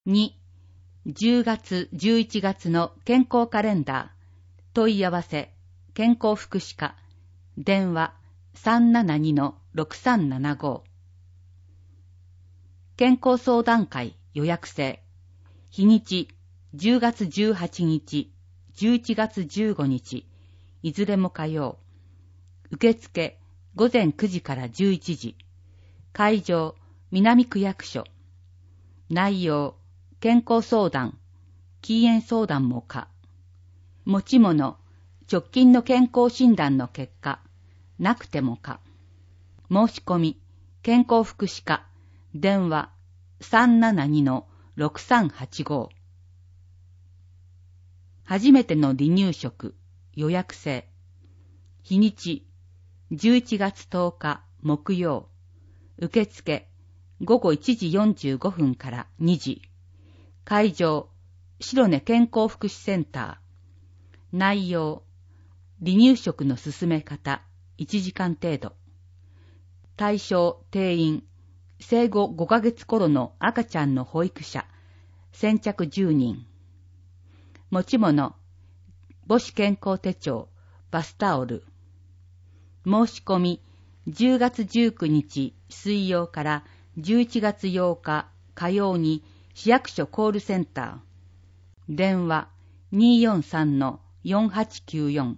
2、10月、11月の健康カレンダー。問い合わせ、健康福祉課。電話、372-6375。健康相談会予約制。日にち、10月18日、11月15日、いずれも火曜。受付、午前9時から11時。会場、南区役所。内容、健康相談、禁煙相談も可。持ち物、直近の健康診断の結果、なくても可。申し込み、健康福祉課、電話 372-6385。初めての離乳食、予約制。日にち、11月10日木曜。受付、午後1時45分から2時。会場、白根健康福祉センター。内容、離乳食の進め方、1時間程度。対象、定員、生後5ヶ月頃の赤ちゃんの保育者、先着10人。持ち物、母子健康手帳、バスタオル。申し込み、10月19日水曜から11月8日火曜に市役所コールセンター。電話 243-4894。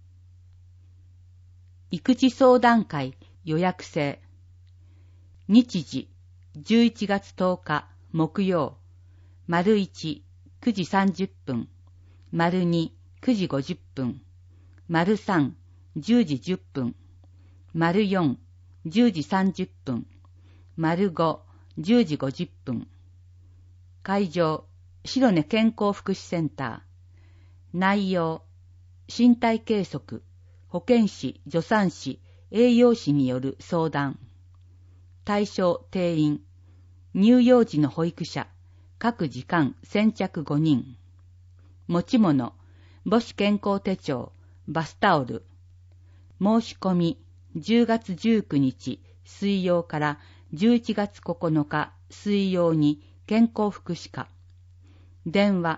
育児相談会予約制。日時、11月10日木曜。丸1、9時30分。丸2、9時50分。丸3、10時10分。丸4、10時30分。丸5、10時50分。会場、白根健康福祉センター。内容、身体計測、保健師、助産師、栄養士による相談。対象、定員、乳幼児の保育者、各時間先着5人。持ち物、母子健康手帳、バスタオル。申し込み、10月19日水曜から11月9日水曜に健康福祉課。電話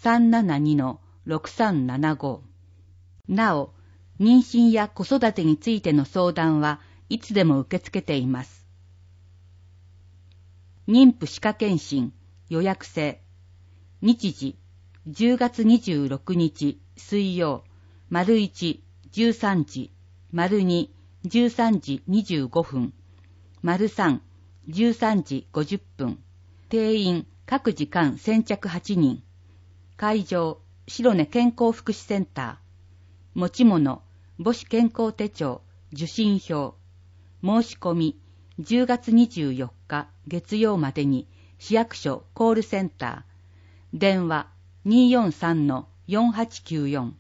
372-6375。なお、妊娠や子育てについての相談はいつでも受け付けています。妊婦歯科検診予約制。日時、10月26日水曜、丸1、13時、丸2、13時25分、丸3、13時50分。定員、各時間先着8人。会場、白根健康福祉センター。持ち物、母子健康手帳、受診票。申し込み、10月24日月曜までに市役所コールセンター。電話 243-4894。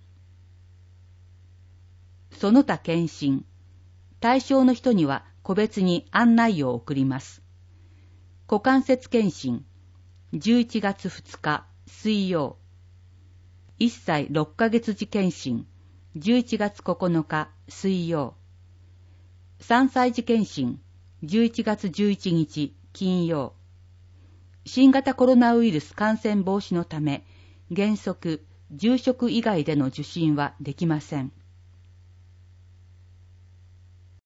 その他検診。対象の人には個別に案内を送ります。股関節検診、11月2日水曜。1歳6ヶ月児検診、11月9日水曜。3歳児検診、11月11日金曜。新型コロナウイルス感染防止のため、原則、住職以外での受診はできません。